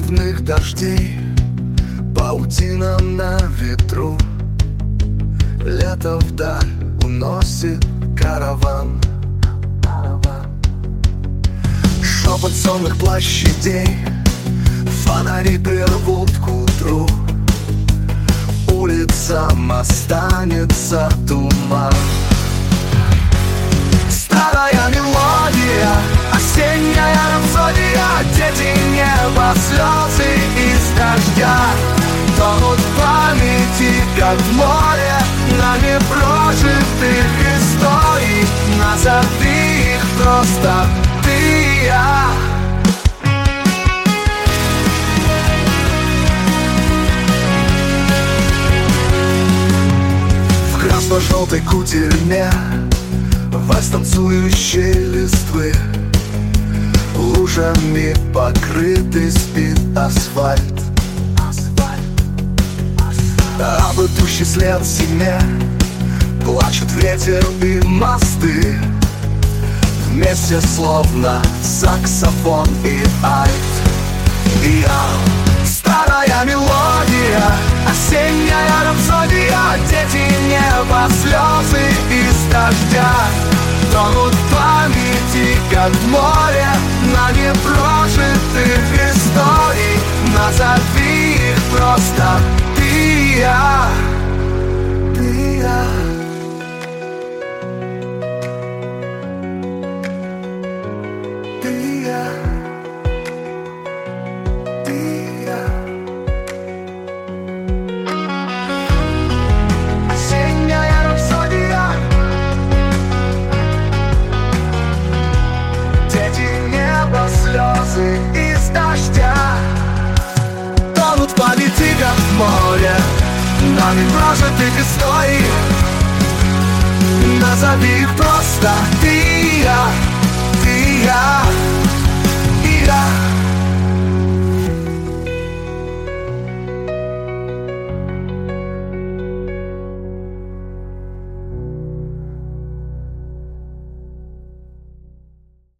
проливных дождей, паутина на ветру. Лето вдаль уносит караван. Шепот сонных площадей, фонари прервут к утру. Улицам останется туман. Старая мелодия, осенняя рапсодия. Дети, небо, слезы из дождя тонут в памяти, как в море, нами прожитых историй. Назови их просто ты и я. В красно-желтой кутерьме, вальс танцующей листвы, лужами покрытый спит асфальт. Об идущий след зиме плачут ветер и мосты. Вместе словно саксофон и альт. И я, старая мелодия, осенняя рапсодия. Дети, небо, слезы из дождя тонут в памяти, как в море, на непрожитых историй. Назови их просто ты и я. Ты и я. Ты и я. Ты и я. Осенняя рапсодия. Дети, небо, слезы из дождя тонут в памяти, как в море, нами прожитых историй. Назови их просто ты и я. Ты и я.